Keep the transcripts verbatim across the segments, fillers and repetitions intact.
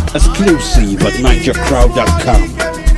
Exclusive at niger crowd dot com.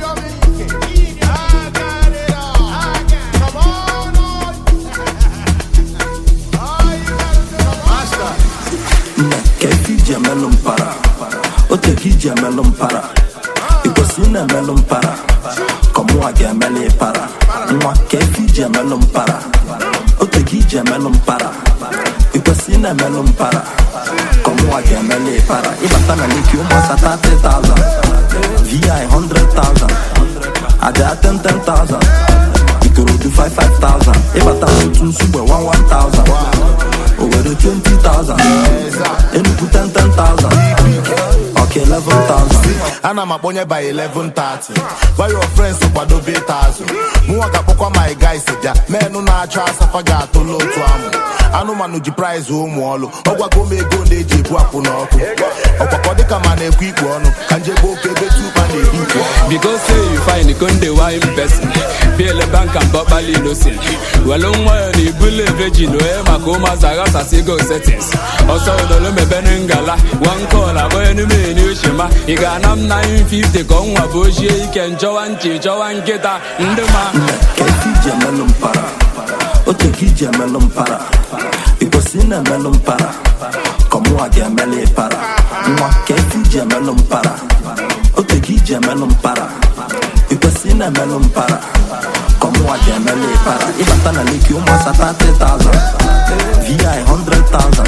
Melon para, ote kija melon para, ikosina melon para, como a gemele para, mwa kefija melon para, ote kija melon para, ikosina melon para, como a gemele para, ibata na liki umasa thirty thousand, V I hundred thousand, ada ten ten thousand, ikoro do five five thousand, ibata mutu sube one one thousand. Over the twenty thousand, and you put ten ten thousand. Okay, eleven thousand. And I'm a bonnet by eleven thirty. Why your friends up at the betas? Muaka Poko, my guys, men no trust of a gato low to am. I know man, you prize home wall. Owa go me go de Jibuapuno. Opakodica man, a quick one. Can you go pay the two and because say you find the Conde wine person. Pay the bank and Bobali no sin. Well, on my bullet virgin, where my coma Zagasa Sigo settings. Also, the Lume Benengala, one call, a boy, you mean you shima. You got them nine fifty gong, a bush, you can jow and chijo and get that in the man. Kefija melon para, otekija melon para, ikosina melon para, como a gemele para, mwa kefija melon para, otekija melon para, ikosina melon para, como a gemele para, ibata na liki umasa thirty thousand, V I hundred thousand,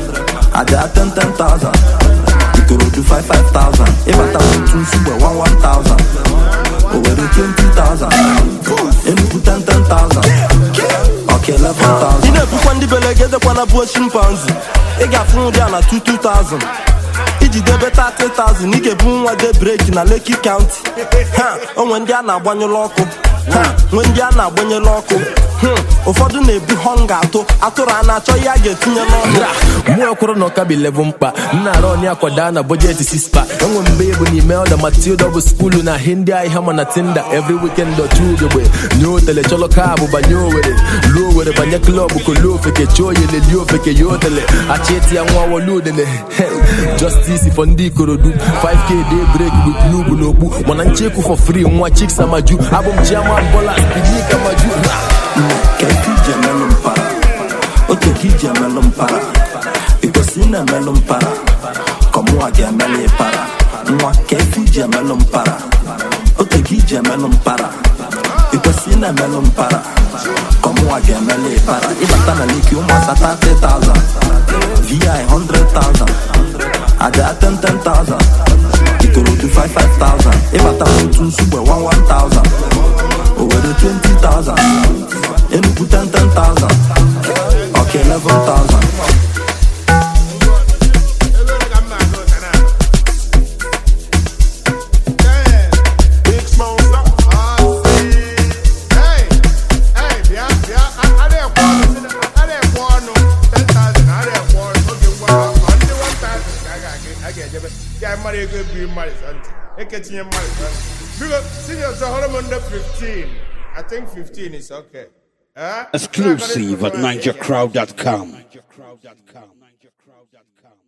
ada ten ten thousand, ikoro do five five thousand, ibata mutu sube one one thousand. Over the twenty thousand, and you put ten ten thousand. Okay, eleven thousand. You know, when the belly get the one of bush chimpanzee, they got food down at two two thousand. If you debit thirty thousand, you get boom what they break in a Lucky County. Huh? And when they are not one you local, huh? When they are not one you local. Hmm, ụfọdụ na-ebu hunger atụ atụrụ a na-achọ ya ga-etinye n'ọnụ. Mụ kwuru na ọka bụ eleven mkpa nna arụ ọnị akwada na budget six pa enwe mbe ebu n'ime ọda Matilda bụ skulu na hindi ahịa ma na Tinder every weekend or two gbe nyo tele cholo ka bụ banye owere luo were banye club kolo ofeke choyele li ofeke yotele acheti ya nwa woludele justice for ndị Ikorodu five K day break with noob n'okpu mana ncheku for free nwa chicks amaju abụm chiama bola speedy kamaju. Kefija melon para, otekija melon para, ikosina melon para, como a gemele para, mwa kefija melon para, otekija melon para, ikosina melon para, como a gemele para, ibata na liki umasa thirty thousand, V I hundred thousand, ada ten ten thousand, ikoro do five five thousand, ibata mutu sube one one thousand. Over the twenty thousand, and you put ten ten thousand. Okay, eleven thousand. Because seniors are under fifteen. I think fifteen is okay. Huh? Exclusive at niger crowd dot com.